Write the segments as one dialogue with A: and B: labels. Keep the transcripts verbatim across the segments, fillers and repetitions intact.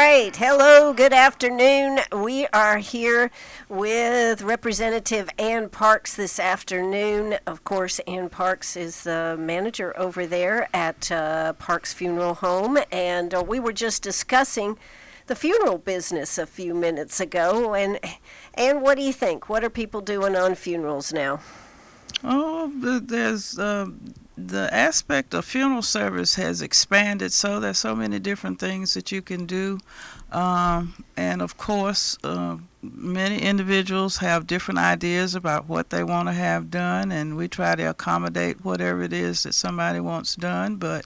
A: right. Hello, good afternoon. We are here with Representative Ann Parks this afternoon. Of course, Ann Parks is the manager over there at uh, Parks Funeral Home, and uh, we were just discussing the funeral business a few minutes ago. And, and what do you think? What are people doing on funerals now?
B: Oh, th- there's uh, the aspect of funeral service has expanded, so there's so many different things that you can do. Um, and of course, uh, many individuals have different ideas about what they want to have done, and we try to accommodate whatever it is that somebody wants done. But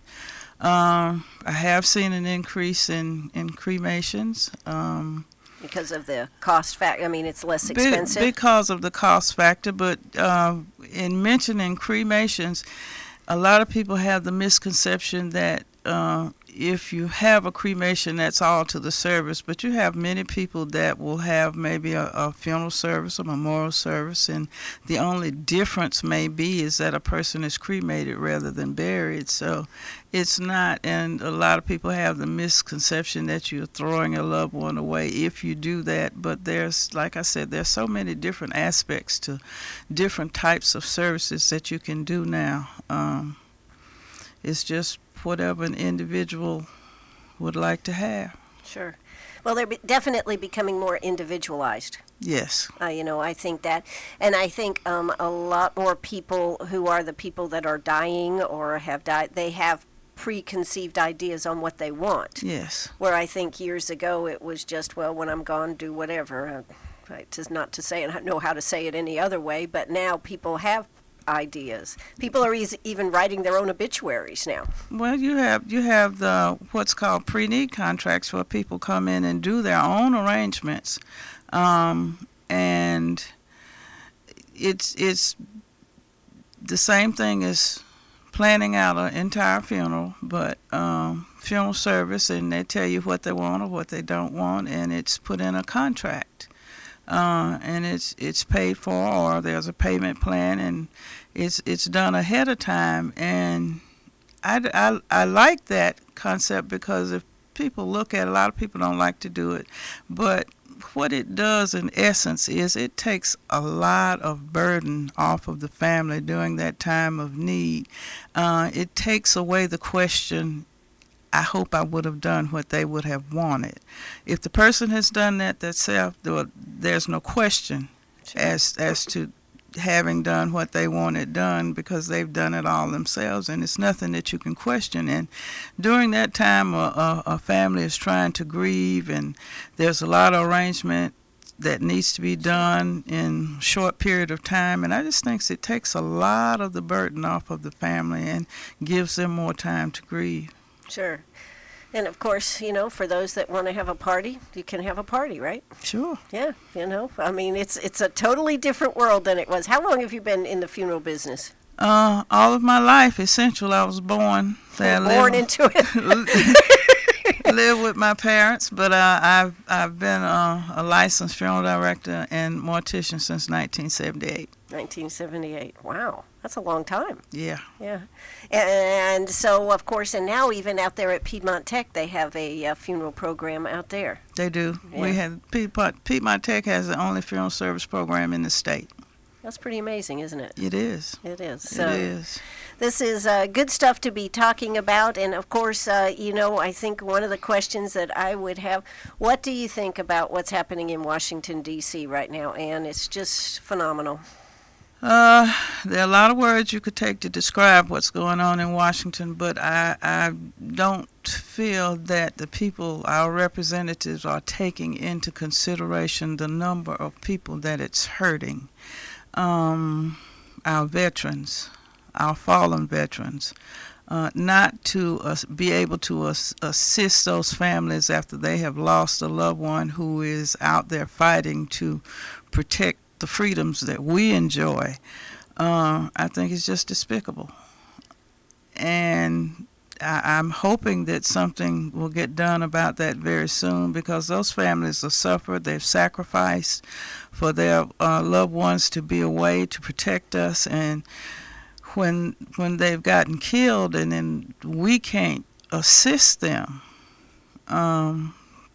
B: um, I have seen an increase in, in cremations. Um,
A: Because of the cost factor, I mean, it's less
B: Be-
A: expensive.
B: because of the cost factor, but uh, in mentioning cremations, a lot of people have the misconception that uh, if you have a cremation, that's all to the service. But you have many people that will have maybe a, a funeral service, a memorial service, and the only difference may be is that a person is cremated rather than buried. So it's not, and a lot of people have the misconception that you're throwing a loved one away if you do that. But there's, like I said, there's so many different aspects to different types of services that you can do now. Um, it's just whatever an individual would like to have.
A: Sure. Well, they're be- definitely becoming more individualized.
B: Yes.
A: Uh, you know, I think that, and I think um, a lot more people who are the people that are dying or have died, they have preconceived ideas on what they want.
B: Yes.
A: Where I think years ago it was just, well, when I'm gone, do whatever. Uh, it is not to say, and I don't know how to say it any other way, but now people have ideas. People are eas- even writing their own obituaries now.
B: Well, you have you have the what's called pre-need contracts where people come in and do their own arrangements, um, and it's it's the same thing as planning out an entire funeral, but um, funeral service, and they tell you what they want or what they don't want, and it's put in a contract. Uh, and it's it's paid for, or there's a payment plan, and it's it's done ahead of time. And I, I, I like that concept because if people look at it, a lot of people don't like to do it, but what it does in essence is it takes a lot of burden off of the family during that time of need. Uh, it takes away the question, I hope I would have done what they would have wanted. If the person has done that themselves, there's no question as as to having done what they wanted done because they've done it all themselves, and it's nothing that you can question. And during that time, a, a, a family is trying to grieve, and there's a lot of arrangement that needs to be done in a short period of time, and I just think it takes a lot of the burden off of the family and gives them more time to grieve.
A: Sure. And of course, you know, for those that want to have a party, you can have a party, right?
B: Sure.
A: Yeah, you know, I mean, it's it's a totally different world than it was. How long have you been in the funeral business?
B: Uh, all of my life, essential. I was born there.
A: Born
B: live,
A: into it.
B: live with my parents, but uh, I've I've been uh, a licensed funeral director and mortician since nineteen seventy-eight.
A: nineteen seventy-eight. Wow, that's a long time.
B: Yeah.
A: Yeah. And so, of course, and now even out there at Piedmont Tech, they have a uh, funeral program out there.
B: They do.
A: Yeah.
B: We have Piedmont, Piedmont Tech has the only funeral service program in the state.
A: That's pretty amazing, isn't it?
B: It is.
A: It is. So
B: it is.
A: This is uh, good stuff to be talking about. And, of course, uh, you know, I think one of the questions that I would have, what do you think about what's happening in Washington, D C right now, Ann? It's just phenomenal.
B: Uh, there are a lot of words you could take to describe what's going on in Washington, but I, I don't feel that the people, our representatives, are taking into consideration the number of people that it's hurting. Um, our veterans, our fallen veterans, uh, not to uh, be able to as- assist those families after they have lost a loved one who is out there fighting to protect the freedoms that we enjoy. Uh, I think it's just despicable. And I, I'm hoping that something will get done about that very soon because those families have suffered. They've sacrificed for their uh, loved ones to be away to protect us. And when when they've gotten killed and then we can't assist them, um,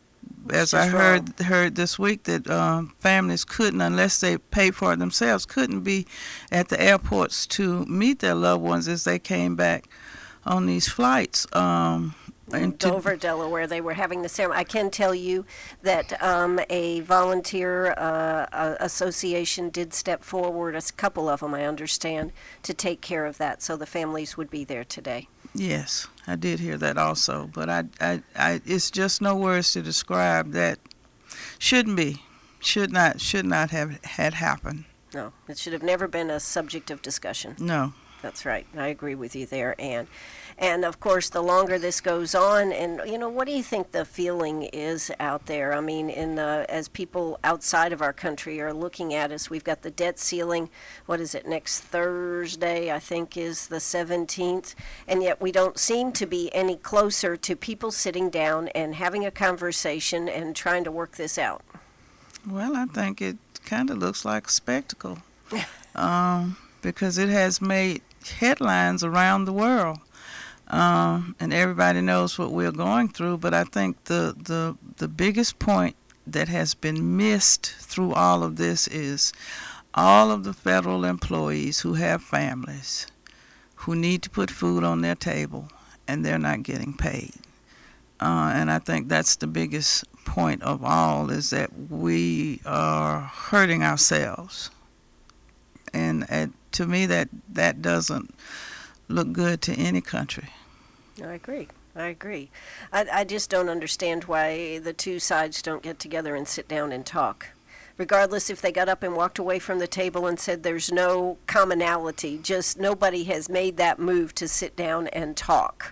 B: as I heard wrong. heard this week, that um, families couldn't, unless they paid for it themselves, couldn't be at the airports to meet their loved ones as they came back on these flights. Um,
A: in Dover, Delaware, they were having the ceremony. I can tell you that um, a volunteer uh, association did step forward, a couple of them, I understand, to take care of that, so the families would be there today.
B: Yes, I did hear that also, but I, I, I, it's just no words to describe that. Shouldn't be, should not, should not have had happened.
A: No, it should have never been a subject of discussion.
B: No.
A: That's right. I agree with you there, Ann. And, of course, the longer this goes on, and, you know, what do you think the feeling is out there? I mean, in uh, as people outside of our country are looking at us, we've got the debt ceiling, what is it, next Thursday, I think, is the seventeenth, and yet we don't seem to be any closer to people sitting down and having a conversation and trying to work this out.
B: Well, I think it kind of looks like a spectacle, um, because it has made headlines around the world. Um, and everybody knows what we're going through, but I think the, the the biggest point that has been missed through all of this is all of the federal employees who have families who need to put food on their table and they're not getting paid. Uh, and I think that's the biggest point of all, is that we are hurting ourselves. And uh, to me, that, that doesn't look good to any country.
A: I agree. I agree. I, I just don't understand why the two sides don't get together and sit down and talk. Regardless if they got up and walked away from the table and said there's no commonality, just nobody has made that move to sit down and talk.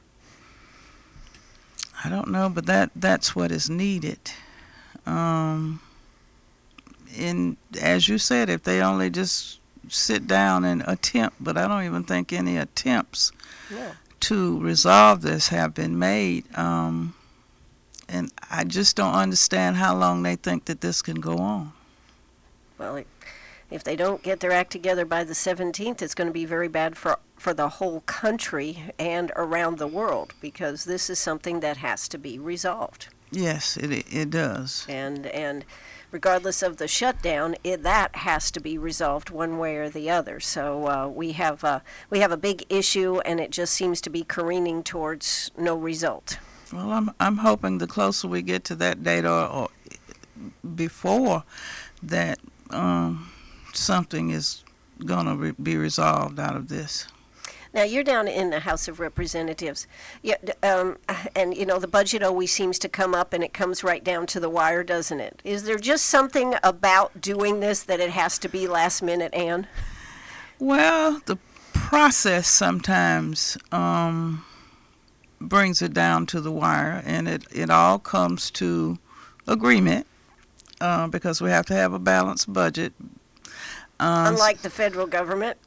B: I don't know, but that, that's what is needed. Um, and as you said, if they only just sit down and attempt, but I don't even think any attempts yeah. to resolve this have been made. Um, and I just don't understand how long they think that this can go on.
A: Well, if they don't get their act together by the seventeenth, it's going to be very bad for, for the whole country and around the world, because this is something that has to be resolved.
B: Yes, it it does.
A: And and regardless of the shutdown, it, that has to be resolved one way or the other. So uh, we have uh, we have a big issue, and it just seems to be careening towards no result.
B: Well, I'm I'm hoping the closer we get to that date, or, or before that, um, something is going to re- be resolved out of this.
A: Now, you're down in the House of Representatives, yeah, um, and, you know, the budget always seems to come up, and it comes right down to the wire, doesn't it? Is there just something about doing this that it has to be last minute, Ann?
B: Well, the process sometimes um, brings it down to the wire, and it, it all comes to agreement, uh, because we have to have a balanced budget. Uh,
A: Unlike the federal government.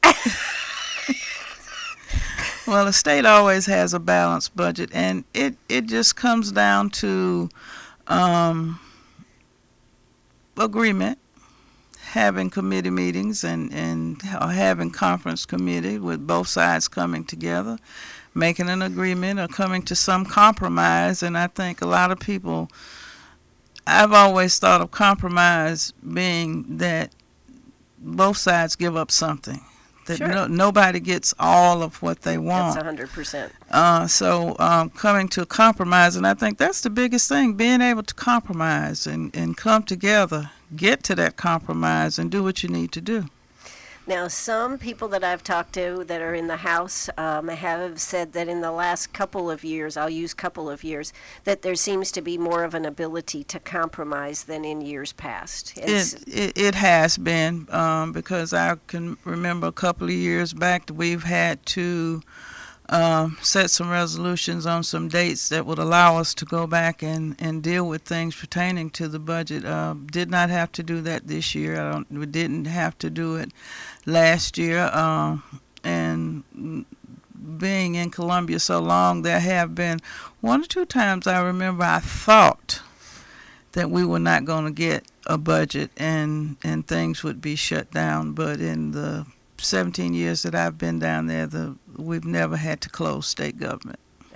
B: Well, the state always has a balanced budget, and it, it just comes down to um, agreement, having committee meetings and, and having conference committee with both sides coming together, making an agreement or coming to some compromise. And I think a lot of people, I've always thought of compromise being that both sides give up something. That
A: sure.
B: no, nobody gets all of what they want.
A: That's one hundred percent.
B: Uh, so um, coming to a compromise, and I think that's the biggest thing, being able to compromise and, and come together, get to that compromise, and do what you need to do.
A: Now, some people that I've talked to that are in the House um, have said that in the last couple of years, I'll use couple of years, that there seems to be more of an ability to compromise than in years past.
B: It, it it has been, um, because I can remember a couple of years back that we've had to um, set some resolutions on some dates that would allow us to go back and, and deal with things pertaining to the budget. Uh, did not have to do that this year. I don't. We didn't have to do it last year, uh, and being in Columbia so long, there have been one or two times I remember I thought that we were not going to get a budget and, and things would be shut down, but in the seventeen years that I've been down there, the we've never had to close state government.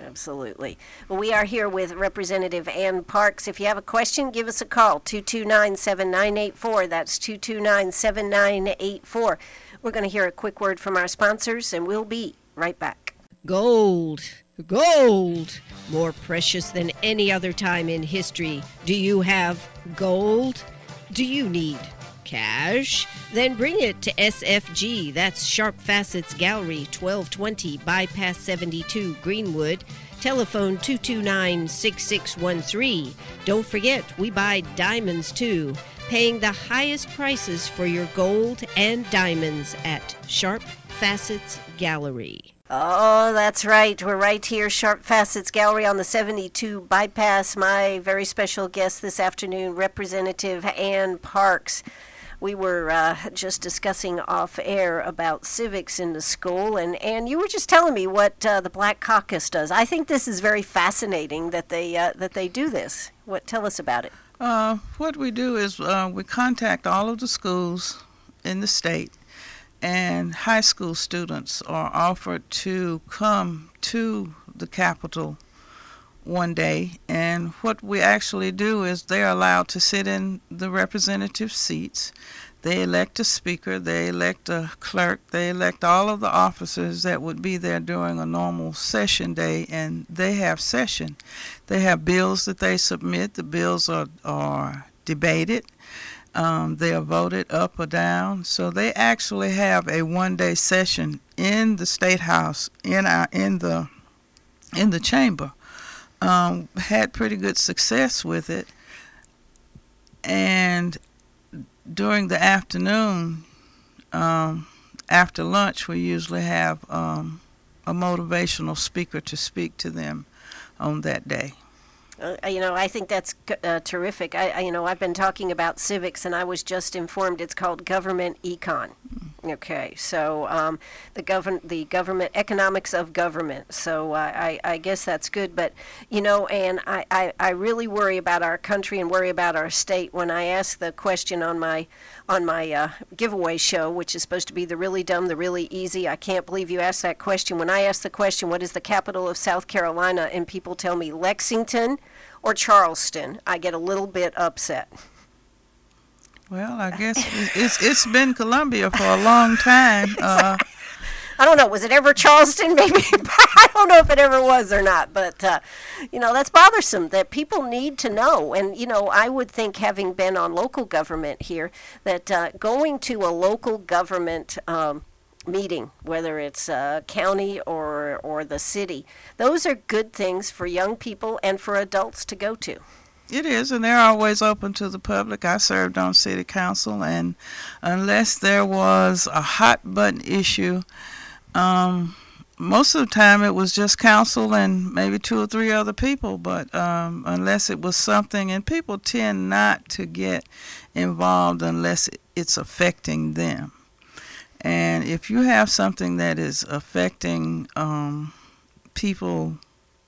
A: Absolutely. Well, we are here with Representative Ann Parks. If you have a question, give us a call, two two nine, seven nine eight four. That's two two nine, seven nine eight four. We're going to hear a quick word from our sponsors, and we'll be right back.
C: Gold. Gold. More precious than any other time in history. Do you have gold? Do you need cash? Then bring it to S F G. That's Sharp Facets Gallery, twelve twenty Bypass seventy-two, Greenwood. Telephone two two nine, six six one three. Don't forget, we buy diamonds too. Paying the highest prices for your gold and diamonds at Sharp Facets Gallery.
A: Oh, that's right. We're right here, Sharp Facets Gallery on the seventy-two Bypass. My very special guest this afternoon, Representative Ann Parks. We were uh, just discussing off air about civics in the school, and, and you were just telling me what uh, the Black Caucus does. I think this is very fascinating that they uh, that they do this. What? Tell us about it.
B: Uh, what we do is uh, we contact all of the schools in the state, and high school students are offered to come to the Capitol one day, and what we actually do is they're allowed to sit in the representative seats. They elect a speaker, they elect a clerk, they elect all of the officers that would be there during a normal session day, and they have session. They have bills that they submit. The bills are, are debated. Um, they are voted up or down. So they actually have a one-day session in the State House, in our in the in the chamber. Um, had pretty good success with it, and during the afternoon, um, after lunch, we usually have um, a motivational speaker to speak to them on that day.
A: Uh, you know, I think that's uh, terrific. I, I, you know, I've been talking about civics, and I was just informed it's called government econ. Okay, so um, the govern the government economics of government. So uh, I, I guess that's good. But you know, and I, I, I really worry about our country and worry about our state when I ask the question on my on my uh, giveaway show, which is supposed to be the really dumb, the really easy. I can't believe you asked that question. When I ask the question, what is the capital of South Carolina, and people tell me Lexington or Charleston, I get a little bit upset.
B: Well, I guess it's it's been Columbia for a long time. Uh,
A: I don't know. Was it ever Charleston? Maybe. I don't know if it ever was or not. But, uh, you know, that's bothersome that people need to know. And, you know, I would think, having been on local government here, that uh, going to a local government um, meeting, whether it's uh, county or, or the city, those are good things for young people and for adults to go to.
B: It is, and they're always open to the public. I served on city council, and unless there was a hot button issue, um, most of the time it was just council and maybe two or three other people. But um, unless it was something, and people tend not to get involved unless it's affecting them. And if you have something that is affecting um, people,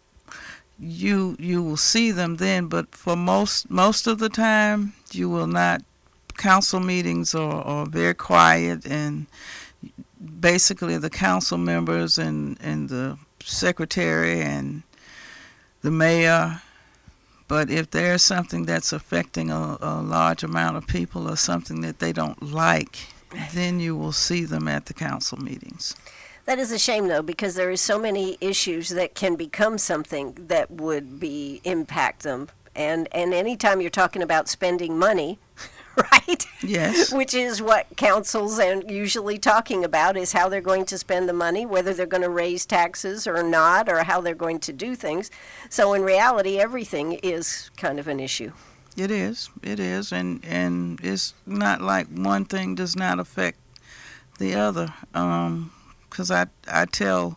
B: you you will see them then, but for most most of the time you will not. Council meetings are, are very quiet, and basically the council members and, and the secretary and the mayor. But if there's something that's affecting a, a large amount of people or something that they don't like, then you will see them at the council meetings.
A: That is a shame, though, because there are so many issues that can become something that would be impact them. And and anytime you're talking about spending money, right?
B: Yes.
A: Which is what councils are usually talking about, is how they're going to spend the money, whether they're going to raise taxes or not, or how they're going to do things. So in reality, everything is kind of an issue.
B: It is. It is. And, and it's not like one thing does not affect the other. Um, Because I, I tell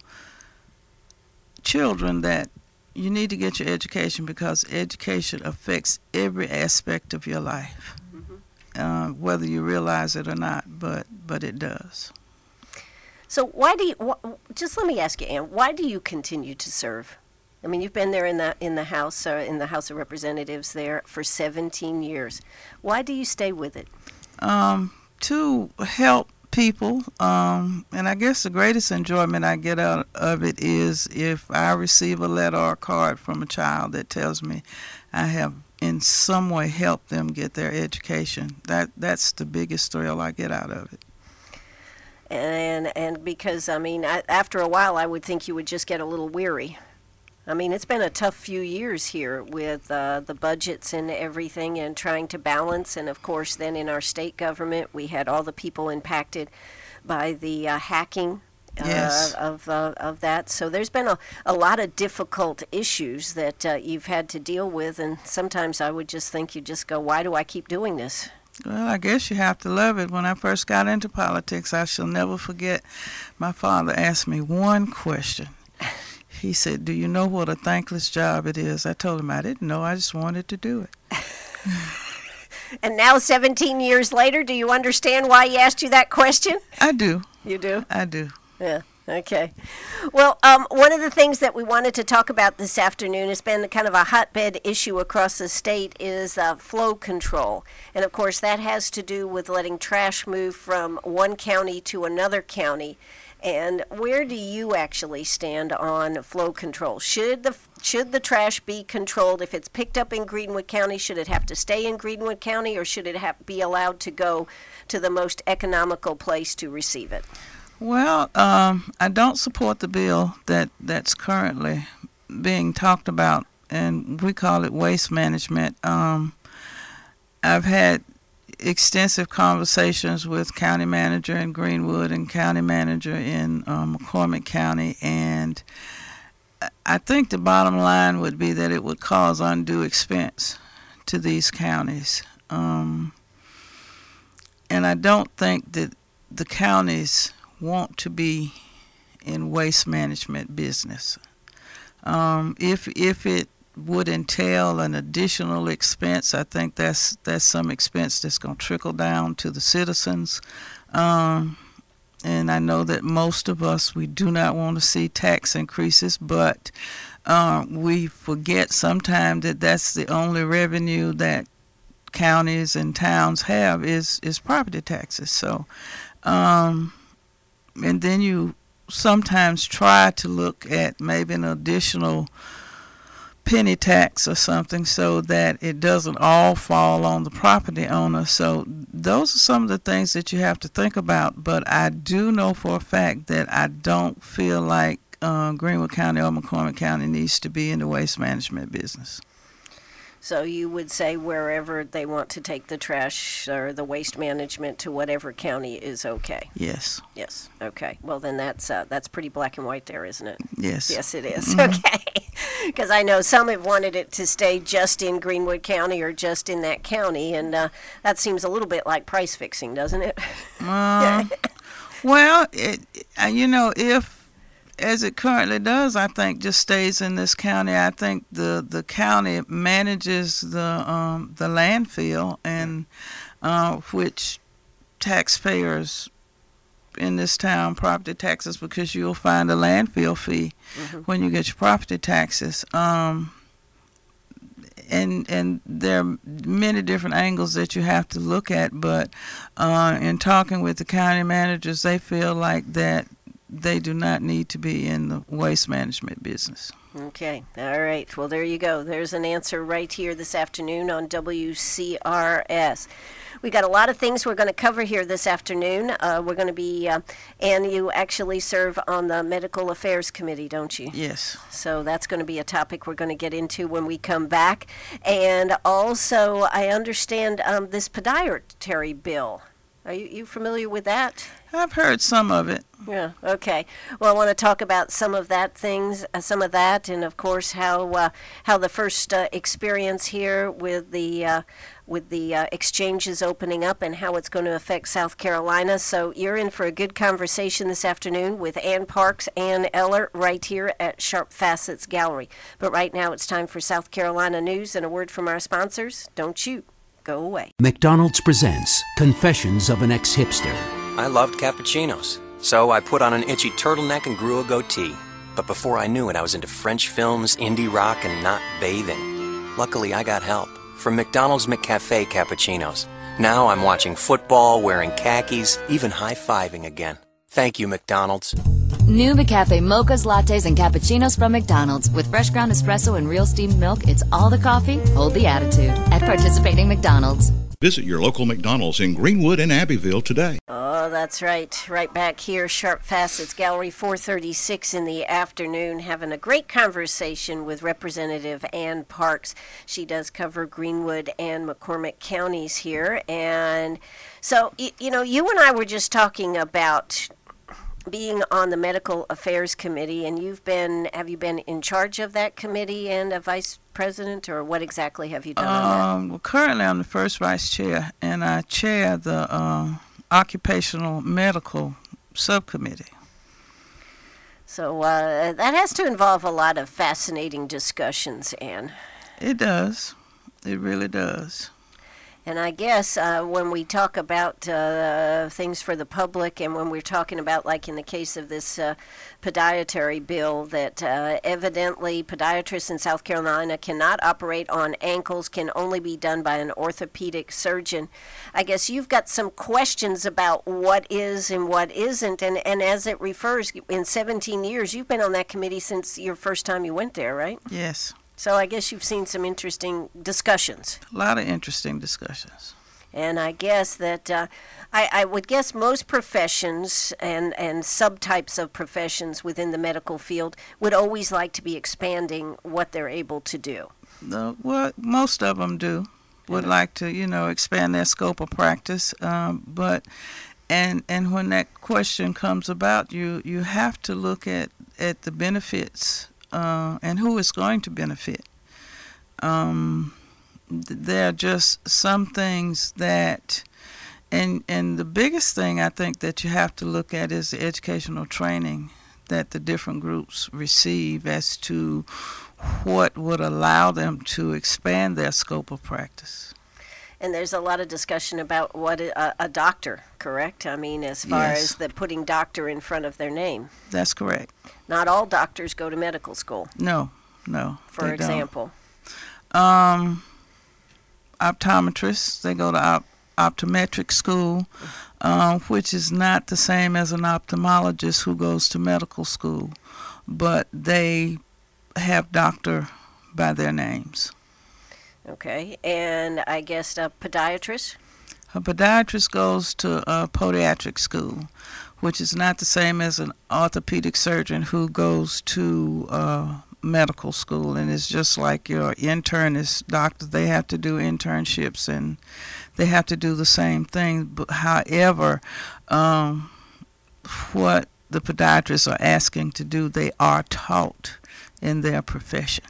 B: children that you need to get your education, because education affects every aspect of your life, mm-hmm. uh, whether you realize it or not, but, but it does.
A: So why do you, wh- just let me ask you, Ann, why do you continue to serve? I mean, you've been there in the, in the House, uh, in the House of Representatives there for seventeen years. Why do you stay with it?
B: Um, to help people, um, and I guess the greatest enjoyment I get out of it is if I receive a letter or a card from a child that tells me I have in some way helped them get their education. That that's the biggest thrill I get out of it.
A: And and because, I mean, I, after a while, I would think you would just get a little weary. I mean, it's been a tough few years here with uh, the budgets and everything and trying to balance. And, of course, then in our state government, we had all the people impacted by the uh, hacking uh,
B: Yes.
A: of uh, of that. So there's been a, a lot of difficult issues that uh, you've had to deal with. And sometimes I would just think, you just go, why do I keep doing this?
B: Well, I guess you have to love it. When I first got into politics, I shall never forget my father asked me one question. He said, do you know what a thankless job it is? I told him I didn't know. I just wanted to do it.
A: And now, seventeen years later, do you understand why he asked you that question?
B: I do.
A: You do?
B: I do.
A: Yeah. Okay. Well, um, one of the things that we wanted to talk about this afternoon has been kind of a hotbed issue across the state is uh, flow control. And, of course, that has to do with letting trash move from one county to another county. And where do you actually stand on flow control? Should the should the trash be controlled? If it's picked up in Greenwood County, should it have to stay in Greenwood County, or should it have, be allowed to go to the most economical place to receive it?
B: Well, um, I don't support the bill that, that's currently being talked about, and we call it waste management. Um, I've had extensive conversations with county manager in Greenwood and county manager in um, McCormick County, and I think the bottom line would be that it would cause undue expense to these counties. Um, and I don't think that the counties want to be in waste management business. Um, if if it would entail an additional expense, I think that's that's some expense that's going to trickle down to the citizens. Um, and I know that most of us, we do not want to see tax increases, but uh, we forget sometimes that that's the only revenue that counties and towns have is, is property taxes. So, um, and then you sometimes try to look at maybe an additional penny tax or something so that it doesn't all fall on the property owner. So those are some of the things that you have to think about. But I do know for a fact that I don't feel like uh, Greenwood County or McCormick County needs to be in the waste management business.
A: So you would say wherever they want to take the trash or the waste management to whatever county is okay?
B: Yes.
A: Yes. Okay. Well, then that's uh, that's pretty black and white there, isn't it?
B: Yes.
A: Yes, it is. Mm-hmm. Okay. Because I know some have wanted it to stay just in Greenwood County or just in that county, and uh, that seems a little bit like price fixing, doesn't it?
B: Uh, well, it, you know, if as it currently does, I think just stays in this county. I think the, the county manages the um, the landfill, and uh, which taxpayers in this town property taxes, because you'll find a landfill fee mm-hmm. when you get your property taxes. Um, and and there are many different angles that you have to look at, but uh, in talking with the county managers, they feel like that they do not need to be in the waste management business.
A: Okay. All right. Well, there you go. There's an answer right here this afternoon on W C R S. We got a lot of things we're going to cover here this afternoon. Uh, we're going to be, uh, and you actually serve on the Medical Affairs Committee, don't you?
B: Yes.
A: So that's going to be a topic we're going to get into when we come back. And also, I understand um, this podiatry bill. Are you, you familiar with that?
B: I've heard some of it.
A: Yeah. Okay. Well, I want to talk about some of that things, uh, some of that, and of course how uh, how the first uh, experience here with the uh, with the uh, exchanges opening up and how it's going to affect South Carolina. So you're in for a good conversation this afternoon with Ann Parks, Ann Eller, right here at Sharp Facets Gallery. But right now it's time for South Carolina news and a word from our sponsors. Don't you go away.
D: McDonald's presents Confessions of an Ex-Hipster.
E: I loved cappuccinos, so I put on an itchy turtleneck and grew a goatee. But before I knew it, I was into French films, indie rock, and not bathing. Luckily, I got help from McDonald's McCafe cappuccinos. Now I'm watching football, wearing khakis, even high-fiving again. Thank you, McDonald's.
F: New McCafe mochas, lattes, and cappuccinos from McDonald's. With fresh ground espresso and real steamed milk, it's all the coffee, hold the attitude. At participating McDonald's.
G: Visit your local McDonald's in Greenwood and Abbeville today.
A: Oh, that's right. Right back here, Sharp Facets Gallery four thirty-six in the afternoon, having a great conversation with Representative Ann Parks. She does cover Greenwood and McCormick counties here. And so, you, you know, you and I were just talking about being on the Medical Affairs Committee, and you've been, have you been in charge of that committee and a vice president, or what exactly have you done on that?
B: Um, well, currently I'm the first vice chair, and I chair the uh, Occupational Medical Subcommittee.
A: So uh, that has to involve a lot of fascinating discussions, Ann.
B: It does. It really does.
A: And I guess uh, when we talk about uh, things for the public, and when we're talking about, like in the case of this uh, podiatry bill, that uh, evidently podiatrists in South Carolina cannot operate on ankles, can only be done by an orthopedic surgeon. I guess you've got some questions about what is and what isn't, and, and as it refers, in seventeen years, you've been on that committee since your first time you went there, right?
B: Yes.
A: So I guess you've seen some interesting discussions.
B: A lot of interesting discussions.
A: And I guess that uh, I, I would guess most professions and, and subtypes of professions within the medical field would always like to be expanding what they're able to do.
B: The, well, most of them do. Would like to, you know, expand their scope of practice. Um, but and and when that question comes about, you you have to look at, at the benefits. Uh, and who is going to benefit. Um, th- there are just some things that, and and the biggest thing I think that you have to look at is the educational training that the different groups receive as to what would allow them to expand their scope of practice.
A: And there's a lot of discussion about what a, a doctor, correct? I mean, as far
B: Yes.
A: as the putting doctor in front of their name.
B: That's correct.
A: Not all doctors go to medical school,
B: No, no.
A: for
B: they
A: example.
B: don't. Um, optometrists, they go to op- optometric school, um, which is not the same as an ophthalmologist who goes to medical school, but they have doctor by their names.
A: Okay, and I guess a podiatrist?
B: A podiatrist goes to a podiatric school, which is not the same as an orthopedic surgeon who goes to uh, medical school. And it's just like your internist doctors, they have to do internships and they have to do the same thing. But however, um, what the podiatrists are asking to do, they are taught in their profession.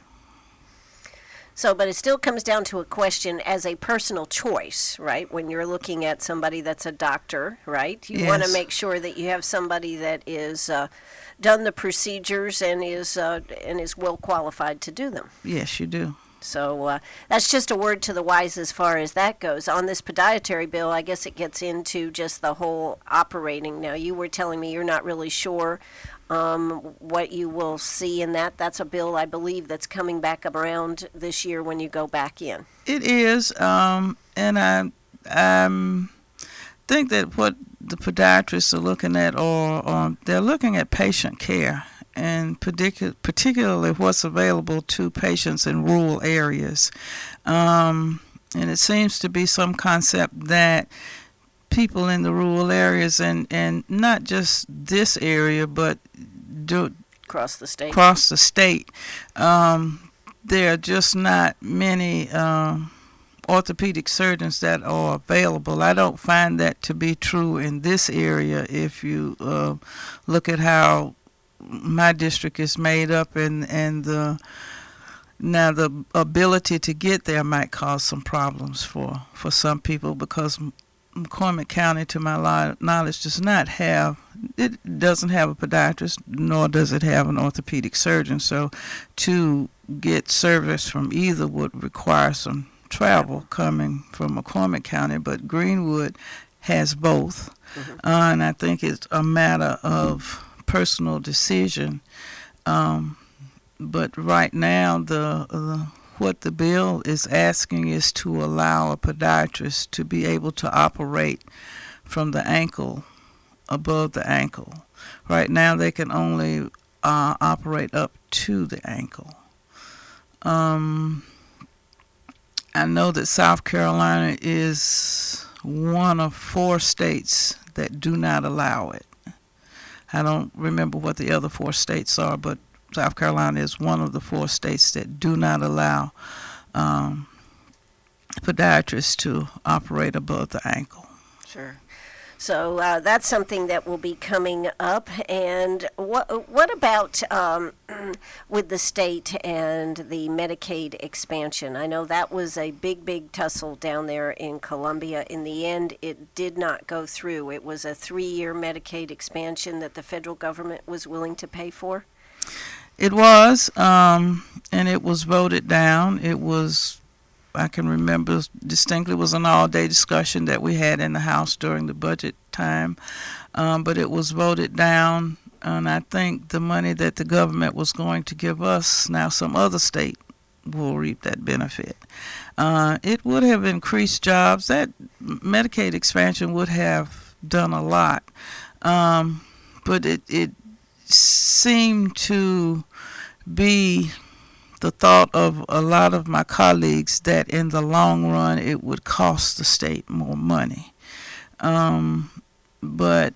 A: So, but it still comes down to a question as a personal choice, right? When you're looking at somebody that's a doctor, right? You want to
B: Yes.
A: make sure that you have somebody that is uh, done the procedures and is uh, and is well qualified to do them.
B: Yes, you do.
A: So uh, that's just a word to the wise as far as that goes. On this podiatry bill, I guess it gets into just the whole operating. Now, you were telling me you're not really sure um, what you will see in that. That's a bill, I believe, that's coming back around this year when you go back in.
B: It is, um, and I um, think that what the podiatrists are looking at, or, or they're looking at patient care, and particu- particularly what's available to patients in rural areas. Um, and it seems to be some concept that people in the rural areas, and, and not just this area, but do,
A: Across the state.
B: across the state, um, there are just not many um, orthopedic surgeons that are available. I don't find that to be true in this area. If you uh, look at how my district is made up, and and the now the ability to get there might cause some problems for for some people, because McCormick County, to my knowledge, does not have, it doesn't have a podiatrist, nor does it have an orthopedic surgeon. So to get service from either would require some travel coming from McCormick County, but Greenwood has both. Mm-hmm. Uh, and I think it's a matter of personal decision. Um, but right now, the, the what the bill is asking is to allow a podiatrist to be able to operate from the ankle, above the ankle. Right now they can only uh, operate up to the ankle. Um, I know that South Carolina is one of four states that do not allow it. I don't remember what the other four states are, but South Carolina is one of the four states that do not allow um, podiatrists to operate above the ankle.
A: Sure. So uh, that's something that will be coming up. And what what about um, with the state and the Medicaid expansion? I know that was a big, big tussle down there in Columbia. In the end, it did not go through. It was a three-year Medicaid expansion that the federal government was willing to pay for.
B: It was, um, and it was voted down. It was, I can remember distinctly, it was an all-day discussion that we had in the House during the budget time, um, but it was voted down, and I think the money that the government was going to give us, now some other state will reap that benefit. Uh, it would have increased jobs. That Medicaid expansion would have done a lot, um, but it, it seemed to be the thought of a lot of my colleagues that in the long run it would cost the state more money. Um, but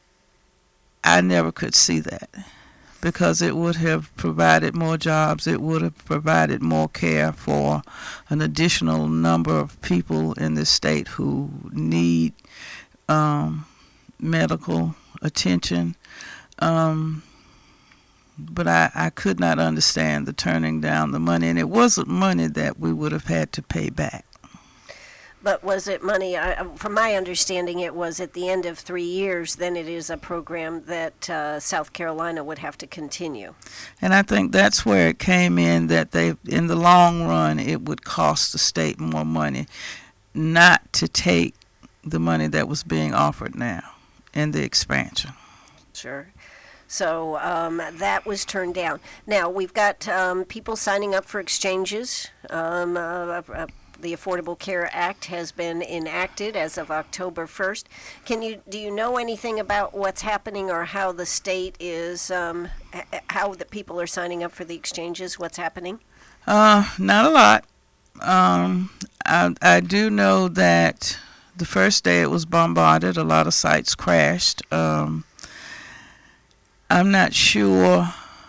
B: I never could see that, because it would have provided more jobs, it would have provided more care for an additional number of people in this state who need um, medical attention. Um, But I, I could not understand the turning down the money, and it wasn't money that we would have had to pay back.
A: But was it money, I, from my understanding, it was at the end of three years, then it is a program that uh, South Carolina would have to continue.
B: And I think that's where it came in, that they, in the long run, it would cost the state more money not to take the money that was being offered now in the expansion.
A: Sure. So um, that was turned down. Now, we've got um, people signing up for exchanges. Um, uh, uh, the Affordable Care Act has been enacted as of October first. Can you, do you know anything about what's happening, or how the state is, um, h- how the people are signing up for the exchanges, what's happening?
B: Uh, not a lot. Um, I, I do know that the first day it was bombarded, a lot of sites crashed. Um, I'm not sure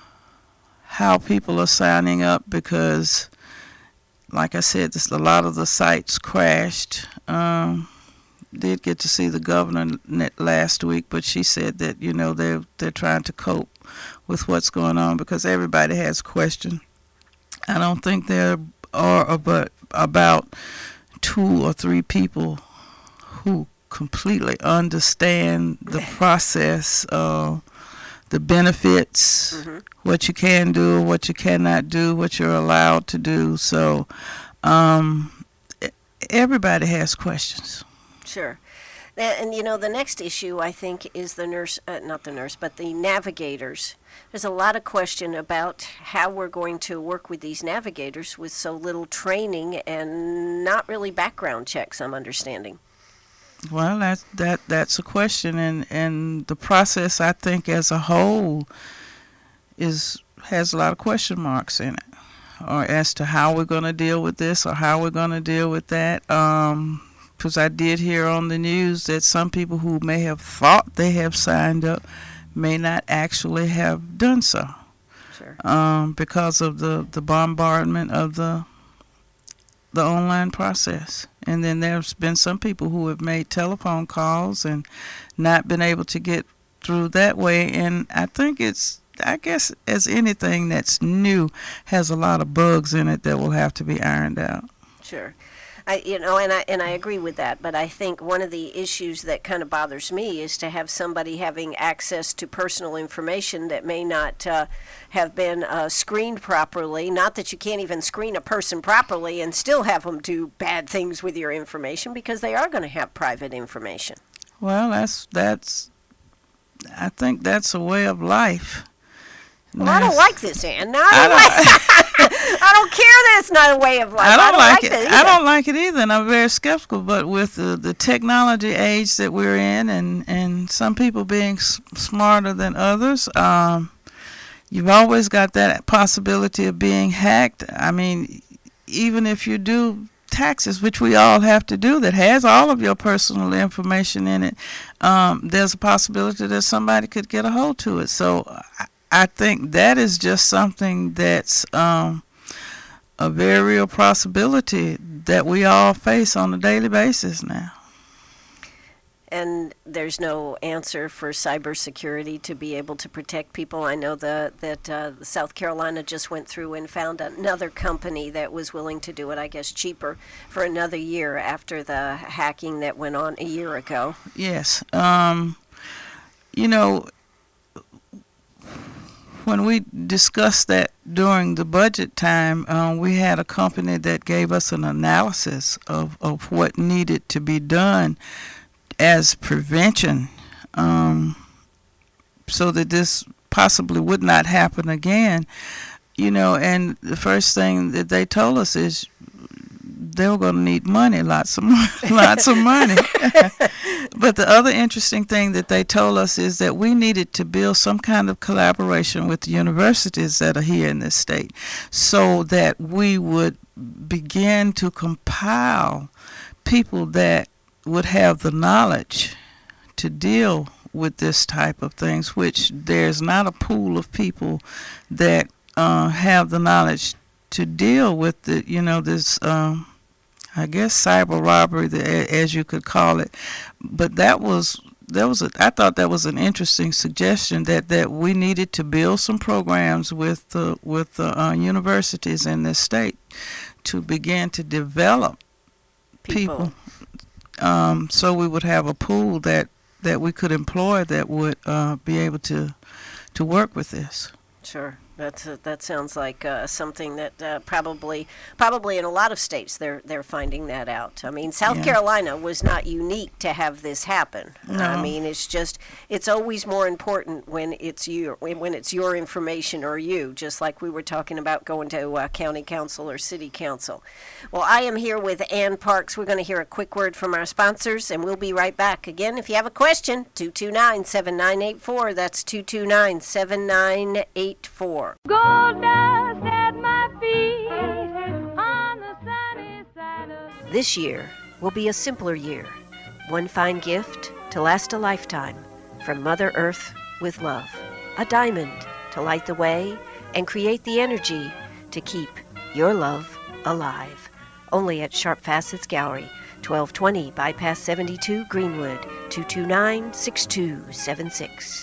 B: how people are signing up, because, like I said, this, a lot of the sites crashed. Um, did get to see the governor last week, but she said that, you know, they're, they're trying to cope with what's going on, because everybody has questions. I don't think there are about, about two or three people who completely understand the process of the benefits, mm-hmm. what you can do, what you cannot do, what you're allowed to do. So um, everybody has questions.
A: Sure. And, and, you know, the next issue, I think, is the nurse, uh, not the nurse, but the navigators. There's a lot of question about how we're going to work with these navigators with so little training and not really background checks, I'm understanding.
B: Well, that's, that, that's a question, and, and the process, I think, as a whole is has a lot of question marks in it, or as to how we're going to deal with this or how we're going to deal with that. Um, because I did hear on the news that some people who may have thought they have signed up may not actually have done so.
A: Sure.
B: Um, because of the, the bombardment of the the online process. And then there's been some people who have made telephone calls and not been able to get through that way. And I think it's, I guess, as anything that's new, has a lot of bugs in it that will have to be ironed out.
A: Sure. I, you know, and I and I agree with that, but I think one of the issues that kind of bothers me is to have somebody having access to personal information that may not uh, have been uh, screened properly. Not that you can't even screen a person properly and still have them do bad things with your information, because they are going to have private information.
B: Well, that's that's. I think that's a way of life.
A: Well, I don't like this, Ann. No, I don't, I don't like I don't care that it's not a way of life.
B: I don't,
A: I don't
B: like,
A: like
B: it.
A: that
B: I
A: either.
B: don't like it either, and I'm very skeptical. But with the, the technology age that we're in, and, and some people being s- smarter than others, um, you've always got that possibility of being hacked. I mean, even if you do taxes, which we all have to do, that has all of your personal information in it, um, there's a possibility that somebody could get a hold to it. So I, I think that is just something that's um, a very real possibility that we all face on a daily basis now.
A: And there's no answer for cybersecurity to be able to protect people. I know the, that uh, South Carolina just went through and found another company that was willing to do it, I guess, cheaper for another year after the hacking that went on a year ago.
B: Yes. Um, you know, when we discussed that during the budget time, uh, we had a company that gave us an analysis of, of what needed to be done as prevention, um, so that this possibly would not happen again. You know, and the first thing that they told us is they were going to need money, lots of money, lots of money. But the other interesting thing that they told us is that we needed to build some kind of collaboration with the universities that are here in this state, so that we would begin to compile people that would have the knowledge to deal with this type of things, which there's not a pool of people that uh, have the knowledge to deal with the, you know, this, um, I guess, cyber robbery, the, as you could call it. But that was, that was a, I thought that was an interesting suggestion, that, that we needed to build some programs with the, with the uh, universities in this state to begin to develop people. people. Um, so we would have a pool that, that we could employ that would uh, be able to to work with this.
A: Sure. That's a, that sounds like uh, something that uh, probably probably in a lot of states they're they're finding that out. I mean, South
B: Yeah.
A: Carolina was not unique to have this happen.
B: No.
A: I mean, it's just it's always more important when it's you when it's your information or you. Just like we were talking about going to uh, county council or city council. Well, I am here with Ann Parks. We're going to hear a quick word from our sponsors, and we'll be right back. Again, if you have a question, two two nine, seven nine eight four. That's two two nine, seven nine eight four.
H: Gold dust at my feet on the sunny side of...
A: This year will be a simpler year. One fine gift to last a lifetime from Mother Earth with love. A diamond to light the way and create the energy to keep your love alive. Only at Sharp Facets Gallery, twelve twenty Bypass seventy-two Greenwood, two two nine, six two seven six.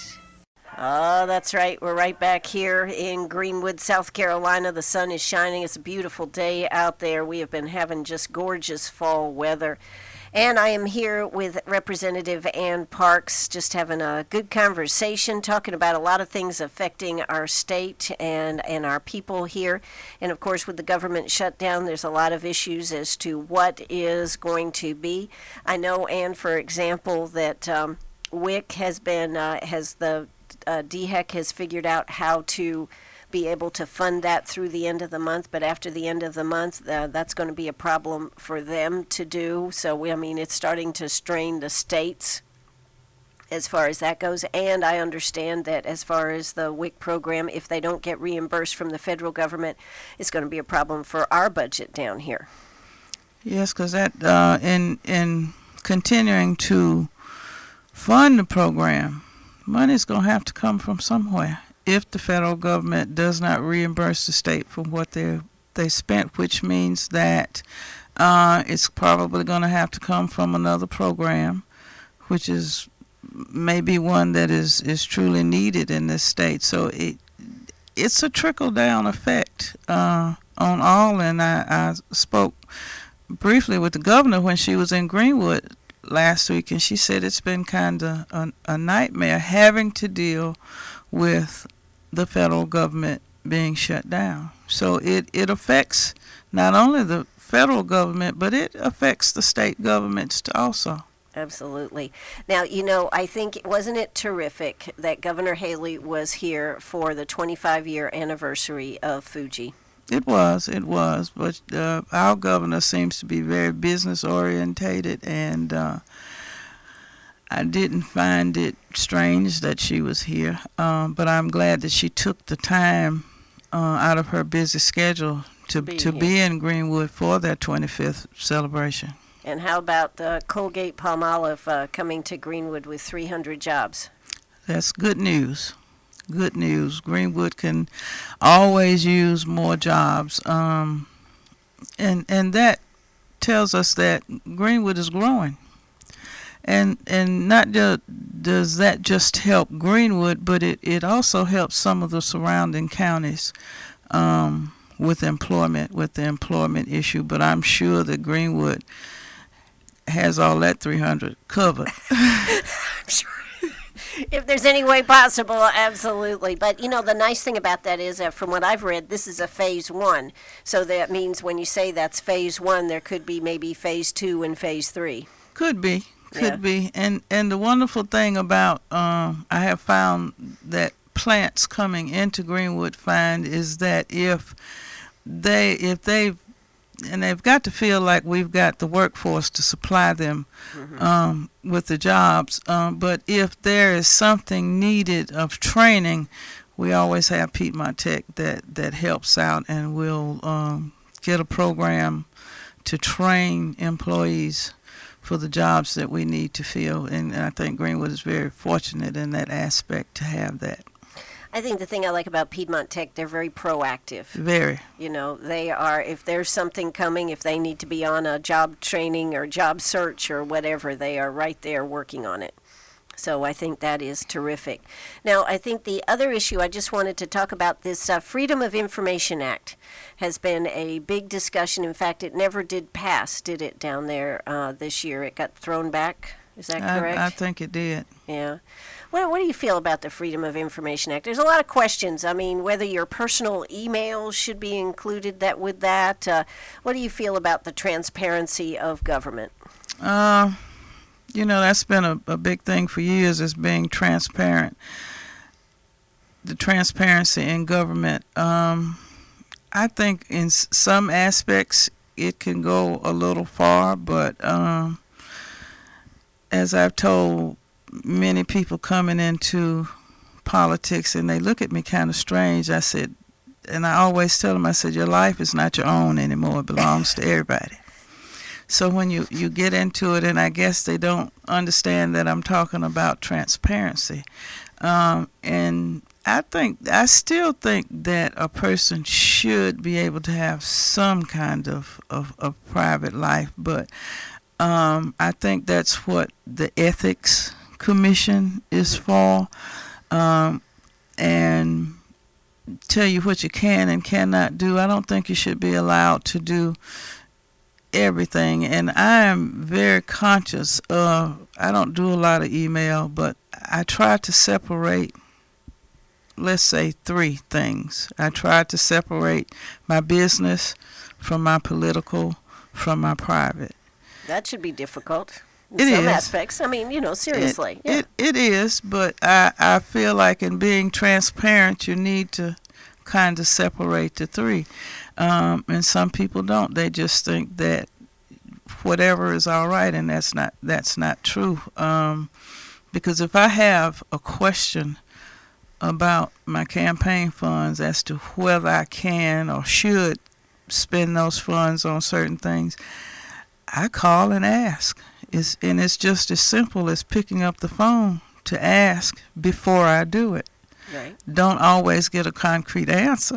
A: Oh, that's right. We're right back here in Greenwood, South Carolina. The sun is shining. It's a beautiful day out there. We have been having just gorgeous fall weather. And I am here with Representative Ann Parks, just having a good conversation, talking about a lot of things affecting our state and, and our people here. And, of course, with the government shutdown, there's a lot of issues as to what is going to be. I know, Ann, for example, that um, W I C has been, uh, has the Uh, D H E C has figured out how to be able to fund that through the end of the month, but after the end of the month, uh, that's going to be a problem for them to do. So, we, I mean, it's starting to strain the states as far as that goes. And I understand that as far as the W I C program, if they don't get reimbursed from the federal government, it's going to be a problem for our budget down here.
B: Yes, because that uh, in in continuing to fund the program, money's going to have to come from somewhere if the federal government does not reimburse the state for what they they spent, which means that uh, it's probably going to have to come from another program, which is maybe one that is, is truly needed in this state. So it it's a trickle-down effect uh, on all, and I, I spoke briefly with the governor when she was in Greenwood last week, and she said it's been kind of a, a nightmare having to deal with the federal government being shut down. So it, it affects not only the federal government, but it affects the state governments also.
A: Absolutely. Now, you know, I think, wasn't it terrific that Governor Haley was here for the twenty-five year anniversary of Fuji?
B: It was, it was, but uh, our governor seems to be very business orientated, and uh, I didn't find it strange that she was here, um, but I'm glad that she took the time uh, out of her busy schedule to
A: Be
B: to
A: here.
B: be in Greenwood for that twenty-fifth celebration.
A: And how about uh, Colgate Palmolive uh, coming to Greenwood with three hundred jobs?
B: That's good news. Good news. Greenwood can always use more jobs, um, and and that tells us that Greenwood is growing. And and not just does that just help Greenwood, but it, it also helps some of the surrounding counties um, with employment, with the employment issue. But I'm sure that Greenwood has all that three hundred covered.
A: I'm sure. If there's any way possible, absolutely. But, you know, the nice thing about that is, uh, from what I've read, this is a phase one. So that means when you say that's phase one, there could be maybe phase two and phase three.
B: Could be, could
A: Yeah.
B: be. And and the wonderful thing about, um, I have found that plants coming into Greenwood find is that if they, if they've, and they've got to feel like we've got the workforce to supply them
A: Mm-hmm.
B: um, with the jobs. Um, but if there is something needed of training, we always have Piedmont Tech that, that helps out, and will um, get a program to train employees for the jobs that we need to fill. And I think Greenwood is very fortunate in that aspect to have that.
A: I think the thing I like about Piedmont Tech, they're very proactive.
B: Very.
A: You know, they are, if there's something coming, if they need to be on a job training or job search or whatever, they are right there working on it. So I think that is terrific. Now, I think the other issue I just wanted to talk about, this uh, Freedom of Information Act has been a big discussion. In fact, it never did pass, did it, down there uh, this year? It got thrown back. Is that correct?
B: I, I think it did.
A: Yeah. What, what do you feel about the Freedom of Information Act? There's a lot of questions. I mean, whether your personal emails should be included that with that. Uh, what do you feel about the transparency of government?
B: Uh, you know, that's been a, a big thing for years, is being transparent. The transparency in government. Um, I think in s- some aspects it can go a little far, but um, as I've told many people coming into politics, and they look at me kind of strange, I said, and I always tell them, I said, your life is not your own anymore. It belongs to everybody. So when you, you get into it, and I guess they don't understand that I'm talking about transparency. Um, and I think, I still think that a person should be able to have some kind of, of, of private life, but um, I think that's what the ethics commission is for, um, and tell you what you can and cannot do. I don't think you should be allowed to do everything, and I am very conscious of, I don't do a lot of email, but I try to separate, let's say, three things. I try to separate my business from my political, from my private.
A: That should be difficult in
B: It
A: some
B: is.
A: aspects. I mean, you know, seriously.
B: It,
A: yeah.
B: it, it is, but I, I feel like in being transparent, you need to kind of separate the three. Um, and some people don't. They just think that whatever is all right, and that's not that's not true. Um, because if I have a question about my campaign funds as to whether I can or should spend those funds on certain things, I call and ask. It's, and it's just as simple as picking up the phone to ask before I do it.
A: Right.
B: Don't always get a concrete answer.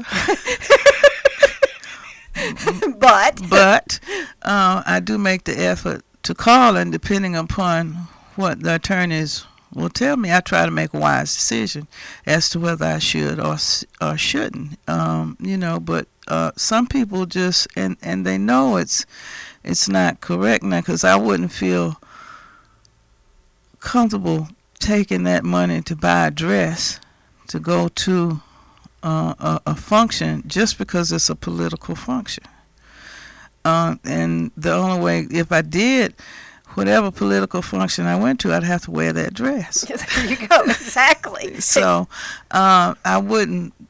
A: But
B: But uh, I do make the effort to call, and depending upon what the attorneys will tell me, I try to make a wise decision as to whether I should or s- or shouldn't. Um, you know, but uh, some people just, and, and they know it's it's not correct now, because I wouldn't feel comfortable taking that money to buy a dress to go to uh, a, a function just because it's a political function. Uh, and the only way, if I did, whatever political function I went to, I'd have to wear that dress.
A: there you go. Exactly.
B: So uh, I wouldn't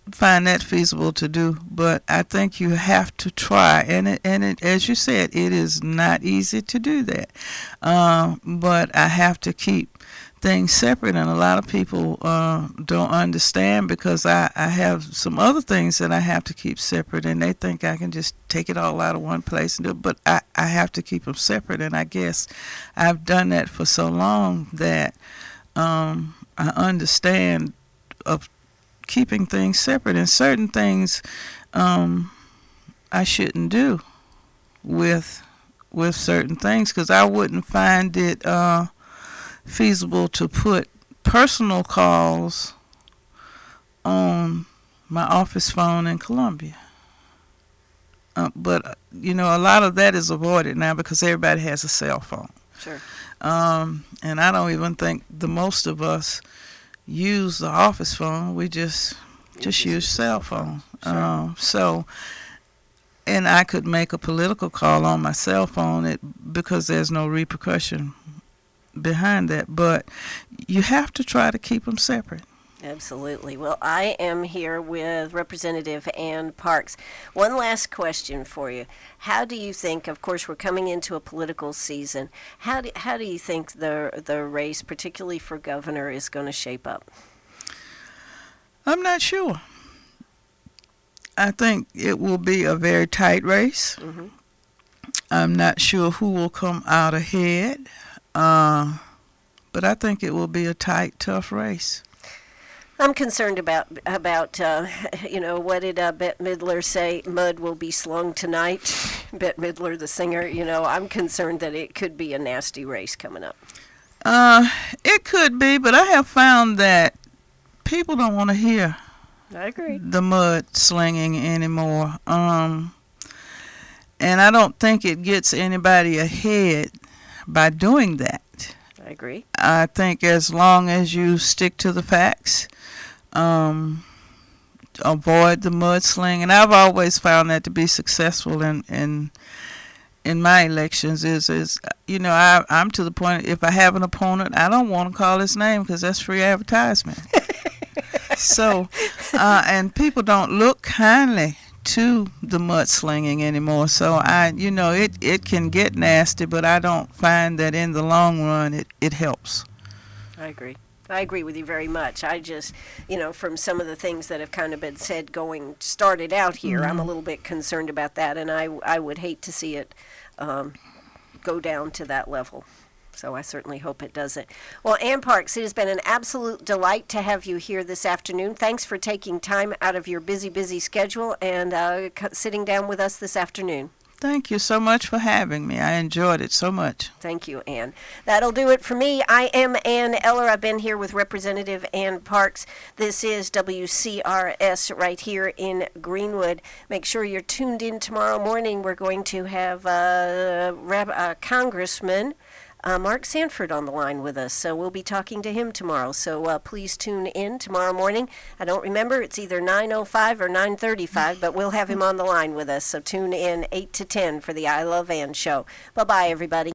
B: find that feasible to do, but I think you have to try. And it, and it, as you said, it is not easy to do that. Uh, but I have to keep things separate, and a lot of people uh, don't understand because I, I have some other things that I have to keep separate, and they think I can just take it all out of one place and do it, but I, I have to keep them separate, and I guess I've done that for so long that um, I understand of keeping things separate, and certain things um, I shouldn't do with with certain things because I wouldn't find it uh, feasible to put personal calls on my office phone in Columbia. Uh, but, you know, a lot of that is avoided now because everybody has a cell phone.
A: Sure.
B: Um, and I don't even think the most of us use the office phone. We just just use cell phone.
A: Sure.
B: Uh, so, and I could make a political call on my cell phone it, because there's no repercussion behind that. But you have to try to keep them separate.
A: Absolutely. Well, I am here with Representative Ann Parks. One last question for you. How do you think, of course, we're coming into a political season, how do, how do you think the, the race, particularly for governor, is going to shape up?
B: I'm not sure. I think it will be a very tight race.
A: Mm-hmm.
B: I'm not sure who will come out ahead, uh, but I think it will be a tight, tough race.
A: I'm concerned about, about uh, you know, what did uh, Bette Midler say? Mud will be slung tonight. Bette Midler, the singer, you know, I'm concerned that it could be a nasty race coming up.
B: Uh, it could be, but I have found that people don't want to hear
A: I agree.
B: the mud slinging anymore. Um, and I don't think it gets anybody ahead by doing that.
A: I agree.
B: I think as long as you stick to the facts, um, avoid the mudslinging, and I've always found that to be successful in in, in my elections. Is is you know I I'm to the point if I have an opponent, I don't want to call his name because that's free advertisement. So, uh, and people don't look kindly to the mudslinging anymore. So I, you know, it, it can get nasty, but I don't find that in the long run it, it helps.
A: I agree. I agree with you very much. I just, you know, from some of the things that have kind of been said going, started out here,
B: Mm-hmm.
A: I'm a little bit concerned about that, and I, I would hate to see it um, go down to that level. So I certainly hope it doesn't. Well, Ann Parks, it has been an absolute delight to have you here this afternoon. Thanks for taking time out of your busy, busy schedule and uh, c- sitting down with us this afternoon.
B: Thank you so much for having me. I enjoyed it so much.
A: Thank you, Ann. That'll do it for me. I am Ann Eller. I've been here with Representative Ann Parks. This is W C R S right here in Greenwood. Make sure you're tuned in tomorrow morning. We're going to have uh, Rep- uh, Congressman Uh, Mark Sanford on the line with us, so we'll be talking to him tomorrow. So uh, please tune in tomorrow morning. I don't remember, it's either nine oh five or nine thirty-five, but we'll have him on the line with us. So tune in eight to ten for the I Love Ann show. Bye-bye, everybody.